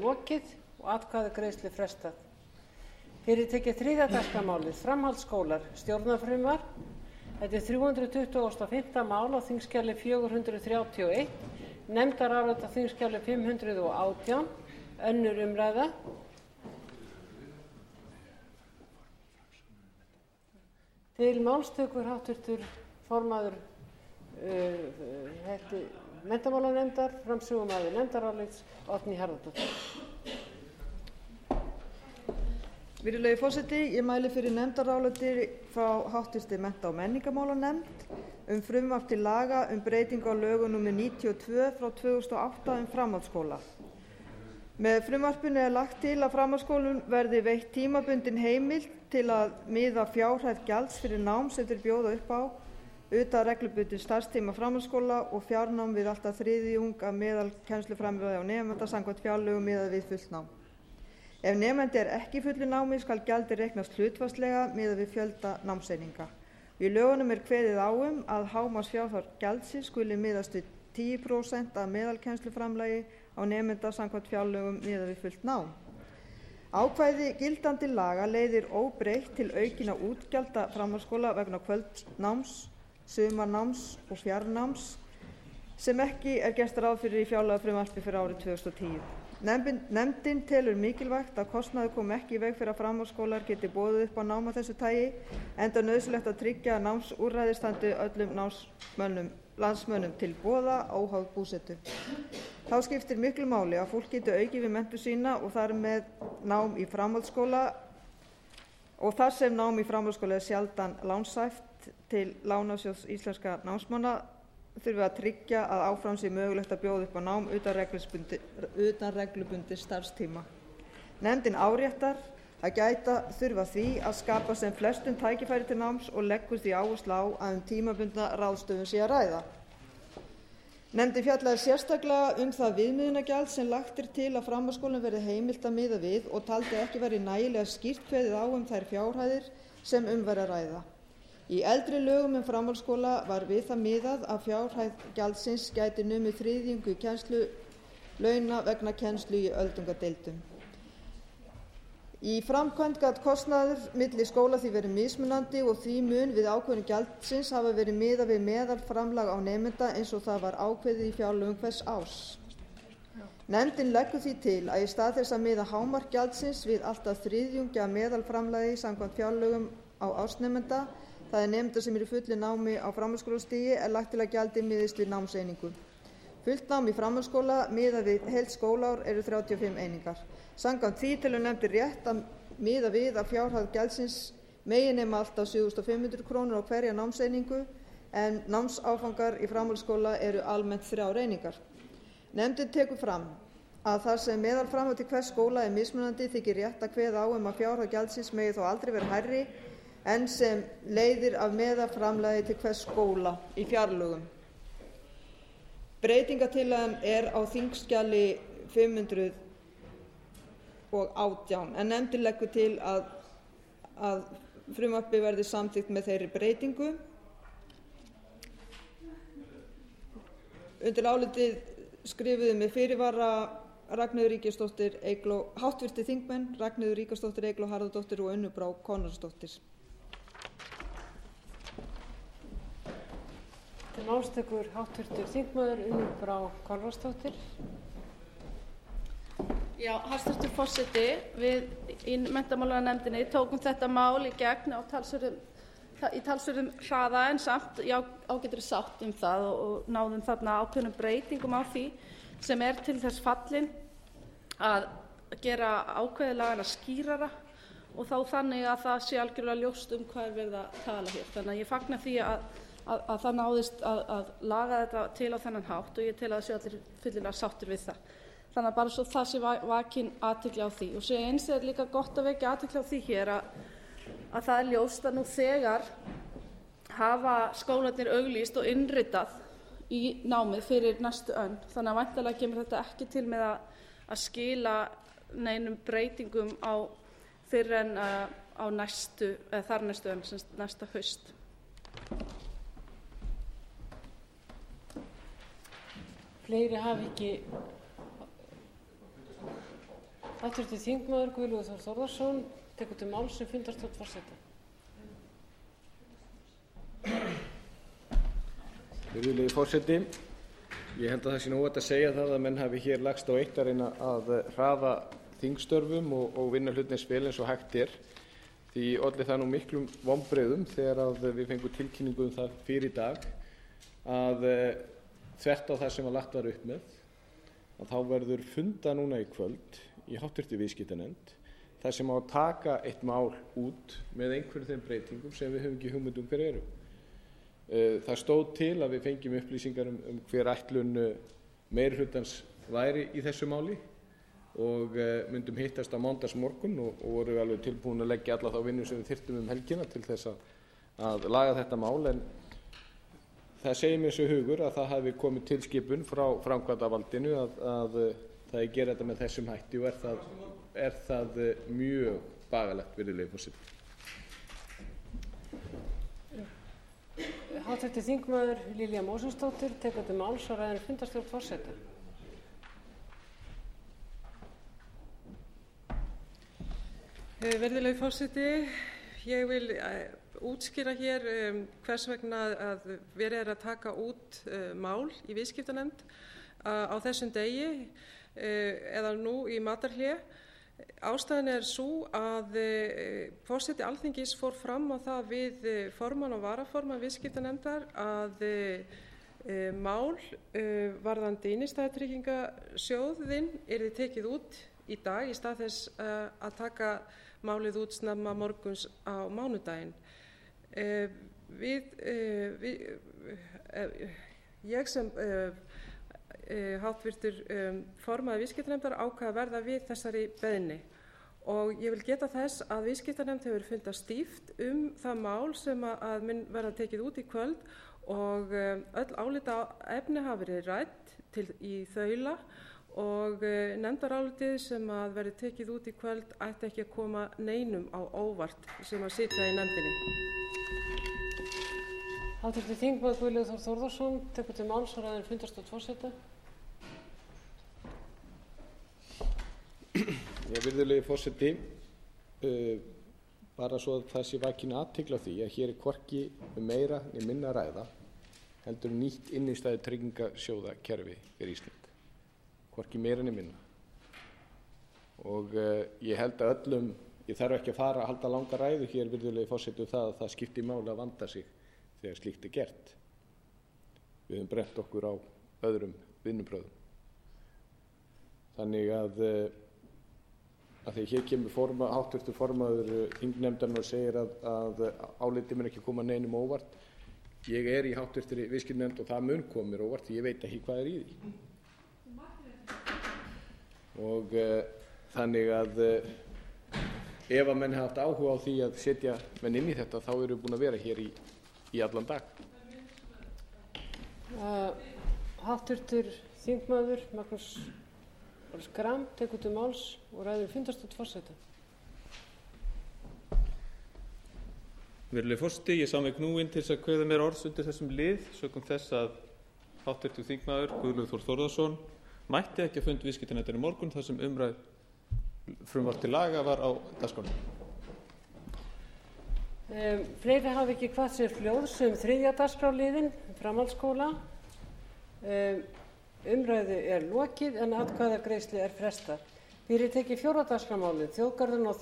lokið og atkvæðagreiðslu frestað. Fyrir tekið 3. dagskrármálið, framhaldsskólar, stjórnarfrumvarp. Þetta er 325. mál á þingskjali 431, nefndarálit á þingskjali 518, önnur umræða. Til máls tekur hv. formaður menntamálanefndar, framsögumaður nefndarálits, Oddný Harðardóttir. Virðulegi forseti, ég mæli fyrir nefndaráliti frá hv. mennta- og menningarmálanefnd frumvarp til laga breytingu á lögum númer 92/2008 framhaldsskóla. Með frumvarpinu er lagt til að framhaldsskólum verði veitt tímabundin heimild til að miða fjárhæð gjalds fyrir nám sem þeir bjóða upp á utan reglubundins starfstíma framhaldsskóla og fjarnám við allt að þriðjung af meðalkennsluframlagi á nemanda samkvæmt fjárlögum miðað við fullt nám. Ef nemandi er ekki í fullu námi skal gjaldið reiknast hlutfallslega miðað við fjölda námseininga. Í lögunum er kveðið á að hámarksfjárhæð gjaldsins skuli miðast við 10% af meðalkennsluframlagi á nemanda samkvæmt fjárlögum miðað við fullt nám. Ákvæði gildandi laga leiðir óbreytt til aukinna útgjalda framhaldsskóla vegna kvöldnáms, sumarnáms og fjarnáms sem ekki er gert ráð fyrir í fjárlagafrumvarpi fyrir árið 2010. Nefndin telur mikilvægt að kostnaður komi ekki í veg fyrir að framhaldsskólar geti boðið upp á nám af þessu tagi, enda nauðsynlegt að tryggja að námsúrræði standi öllum landsmönnum til boða óháð búsetu. Þá skiptir miklu máli að fólk geti aukið við menntun sína og þar með nám í framhaldsskóla og þar sem nám í framhaldsskóla er sjaldan lánshæft til Lánasjóðs íslenskra námsmanna þurfi að tryggja að áfram sé mögulegt að bjóða upp á nám utan reglubundins starfstíma. Nefndin áréttar að gæta þurfa því að skapa sem flestum tækifæri til náms og leggur því áherslu á að tímabundna ráðstöfun sé að ræða. Nefndin fjallaði sérstaklega það viðmiðunargjald sem lagt er til að framhaldsskólum verði heimilt að miða við og taldi ekki verið nægilega skýrt kveðið á þær fjárhæðir sem væri að ræða. Í eldri lögum framhaldsskóla var við það miðað að fjárhæð gjaldsins gæti numið þriðjungi kennslulauna vegna kennslu í öldungadeildum. Í framkvæmd gat kostnaður milli skóla því verið mismunandi og því mun við ákvörðun gjaldsins hafa verið miðað við meðalframlag á nemenda eins og það var ákveðið í fjárlögum hvers árs. Nefndin leggur því til að í stað þess að miða hámark gjaldsins við allt að þriðjungi af meðalframlagi samkvæmt fjárlögum á ársnemenda, það er nemendur sem eru í fullu námi á framhaldsskólastigi, er lagt til að gjaldið miðist við námseiningu. Fullt nám í framhaldsskóla miðað við heilt skólaár eru 35 einingar. Samkvæmt því telur nefndin rétt að miða við að fjárhæð gjaldsins megi nema allt að 7.500 krónur á hverja námseiningu en námsáfangar í framhaldsskóla eru almennt 3 einingar. Nefndin tekur fram að þar sem meðalframlag til hvers skóla er mismunandi þykir rétt að kveða á að fjárhæð gjaldsins megi þó aldrei vera hærri en sem leiðir af meðalframlagi til hvers skóla í fjárlögum. Breytingatillagan er á þingskjali 518 en nefndin leggur til að frumvarpið verði samþykkt með þeirri breytingu. Undir álitið skrifuðu með fyrirvara Ragnheiður Ríkharðsdóttir, háttvirtir þingmenn Ragnheiður Ríkharðsdóttir, Eygló Harðardóttir og Unnur Brá Konráðsdóttir. Til máls tekur hv. þingmaður Unnur Brá Konráðsdóttir. Já, hæstvirtur forseti, við í menntamálanefndinni tókum þetta mál í gegn í talsverðum hraða en samt í ágætri sátt það og náðum þarna ákveðnum breytingum á því sem er til þess fallin að gera ákvæði laganna skýrara og þá þannig að það sé algjörlega ljóst hvað er verið að tala hér. Þannig að ég fagna því að það náðist að laga þetta til á þennan hátt og ég tel að það sé allir fyllilega sáttir við það. Þannig að bara svo það sé vakin athygli á því. Og svo eins er líka gott að vekja athygli á því hér að það er ljóst að nú þegar hafa skólarnir auglýst og innritað í námið fyrir næstu önn. Þannig að væntanlega kemur þetta ekki til með að skila neinum breytingum á fyrr en á næstu, eða þar næstu önn, sem næsta haust. Fleiri hafa ekki Háttvirtur þingmaður Guðlaugur Þór Þórðarson tekur til máls sem fundarstjórn forseta. Virðulegi forseti, ég held að það sé nú óhætt að segja það að menn hafi hér lagst á eitt að reyna að hraða þingstörfum og vinna hlutina eins vel eins og hægt er. Því olli það nú miklum vonbrigðum þegar að við fengum tilkynningu það fyrir í dag að þvert á það sem lagt var upp með, að þá verður funda núna í kvöld í háttvirtri viðskiptanefnd þar sem á að taka eitt mál út með einhverjum þeim breytingum sem við höfum ekki hugmynd hver eru. Það stóð til að við fengjum upplýsingar hver ætlun meirihlutans væri í þessu máli og myndum hittast á mánudagsmorgun og voru alveg tilbúin að leggja alla þá vinnu sem við þyrftum helgina til þess að laga þetta mál. En það segir mér svo hugur að það hafi komið tilskipun frá framkvæmdarvaldinu að það er gera þetta með þessum hætti og er það mjög bagalegt, virðulegi forseti. Háttvirtur þingmaður Lilja Mósesdóttir tekur til máls og ræðir fundarstjórn forseta. Virðulegi forseti, ég vil útskýra hér hvers vegna að verið að taka út mál í viðskiptanefnd á þessum degi eða nú í matarhlé. Ástæðan er sú að forseti Alþingis fór fram á það við formann og varaformann viðskiptanefndar að mál varðandi innstæðutryggingasjóðinn yrði tekið út í dag í stað þess að taka málið út snemma morguns á mánudaginn. Ég sem háttvirtur formaður viðskiptanefndar ákvað að verða við þessari beiðni og ég vil geta þess að viðskiptanefnd hefur fundað stíft það mál sem að mun verða tekið út í kvöld og öll álitaefni hafa verið rædd í þaula og nefndarálitið sem að verði tekið út í kvöld ætti ekki að koma neinum á óvart sem að sitja í nefndinni. Háttvirtur þingmaður Guðlaugur Þór Þórðarson tekur til máls og ræðir fundarstjórn forseta. Virðulegi forseti, bara svo að það sé vakin athygli á því að hér er hvorki meira né minna að ræða heldur nýtt innstæðutryggingasjóðakerfi fyrir Ísland, hvorki meira né minna. Og ég held að öllum, ég þarf ekki að halda langa ræðu hér, virðulegi forseti, það að það skiptir máli að vanda sig þegar slíkt er gert. Við höfum brennt okkur á öðrum vinnubrögðum. Þannig að þegar hér kemur háttvirtur formaður þingnefndarinnar og segir að álitið mun ekki koma neinum óvart. Ég er í háttvirtri viðskiptanefnd og það mun koma mér óvart því ég veit ekki hvað er í því. Og þannig að ef að menn hafa haft áhuga á því að setja menn inn í þetta þá eru búin að vera hér í allan dag. Háttvirtur þingmaður Magnús Schram tekur til máls og ræðir fundarstjórn forseta. Virðulegi forseti, ég sá mig knúinn til þess að kveða mér orðs undir þessum lið sökum þess að háttvirtur þingmaður Guðlaugur Þór Þórðarson mætti ekki að fund viðskiptanefndar í morgun þar sem umrædd frumvarp til laga var á dagskránni. Fleiri hafa ekki kvatt sér hljóðs þriðja dagskrárliðinn, framhaldsskóla. Umræðu er lokið en atkvæðagreiðslu er frestað. Fyrir tekið 4. dagskrármálið, þjóðgarðurinn á